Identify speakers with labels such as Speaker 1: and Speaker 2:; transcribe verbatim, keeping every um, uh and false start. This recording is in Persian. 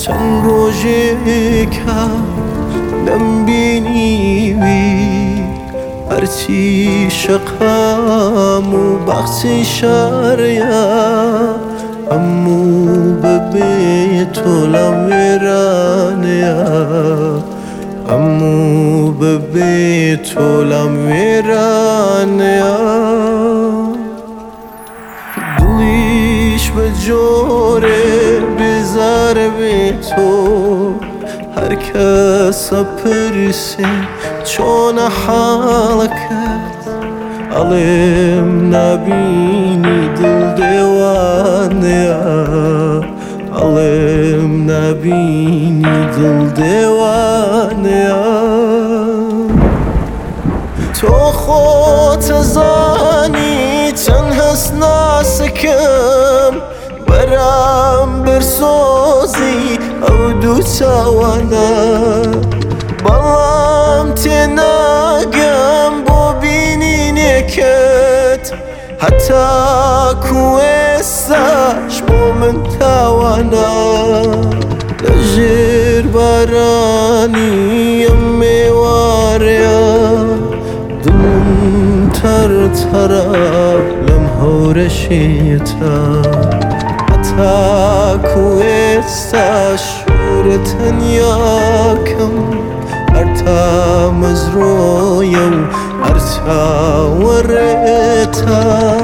Speaker 1: چەند ڕۆژێکە نەمبینیوی هەرچی شەقام و بەخچی شارەیە هەموو بەبێ تۆ لەم وێرانەیە هەموو بەبێ تۆ لەم وێرانەیە دڵیش بە جۆرێ بێزارە بێ تۆ هەر کەسە پرسێ چۆنە حاڵەکەت ئەڵێم نابینی دڵ دێوانەیە ئەڵێم نابینی دڵ دێوانەیە تۆ خۆتەزانی چەند هەست ناسەکەم بەرامبەر سۆزی ئەو دوو چاوانە بەڵام تێناگەم بۆ بینینێکت هەتاکو ئێستاش بۆ من تاوانە لەژێر بارانی ئەم مێوارەیە دڵم تەرتەرە لەم هەورە شێتە هەتاکو ئێستاش شوورە تەنیاکەم هەر تا مەزرۆیە و هەر چاوەڕێتە